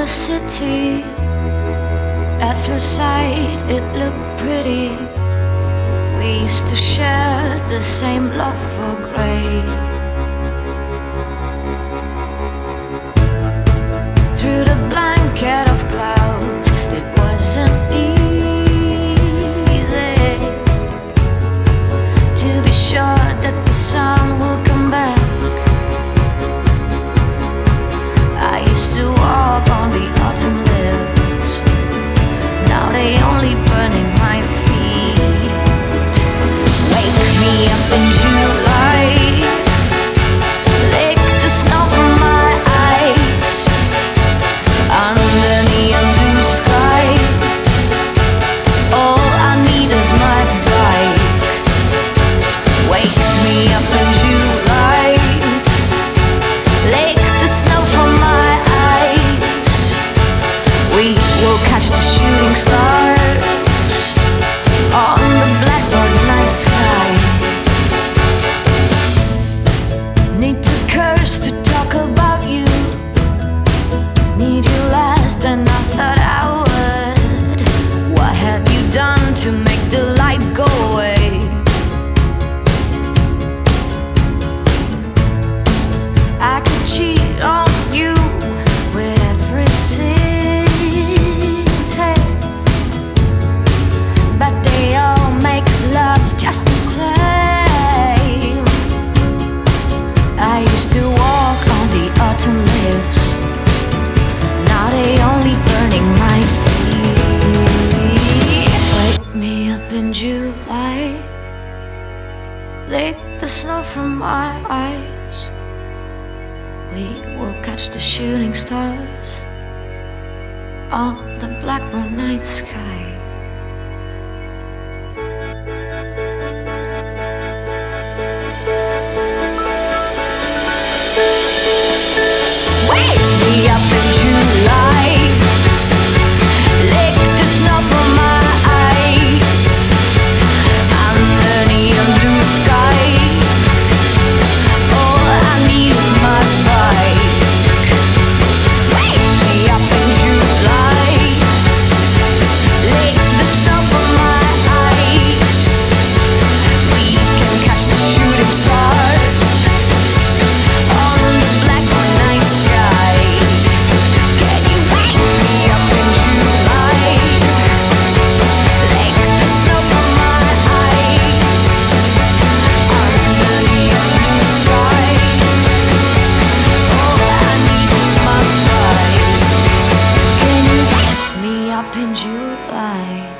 the city. At first sight, it looked pretty. We used to share the same love for grey. Through the blanket of clouds, it wasn't easy to be sure that the sun will come back. I used to walk on the autumn leaves. Now they only burning my feet. Wake me up in July. Lick the snow from my eyes. Under neon blue sky, all I need is my bike. Wake me up in July. Lick the snow from my eyes. We will catch the shooting stars on the blackbird night sky. Need to curse to talk about you. Need you less than I thought I would. What have you done to make the light go away? I could cheat on you with every city, but they all make love just the same. I used to walk on the autumn leaves. Now they only burning my feet. Wake me up in July. Lick the snow from my eyes. We will catch the shooting stars on the blackbird night sky. Wake me up in July. Lick the snow from my eyes. Under neon blue sky, all I need is my bike. Wake me up in July. Lick the snow from my eyes. We can catch the shooting stars on the blackbird night sky. Can you wake me up in July? Lick the snow from my eyes. Under neon blue sky, all I need is my bike. Can you wake me up in July?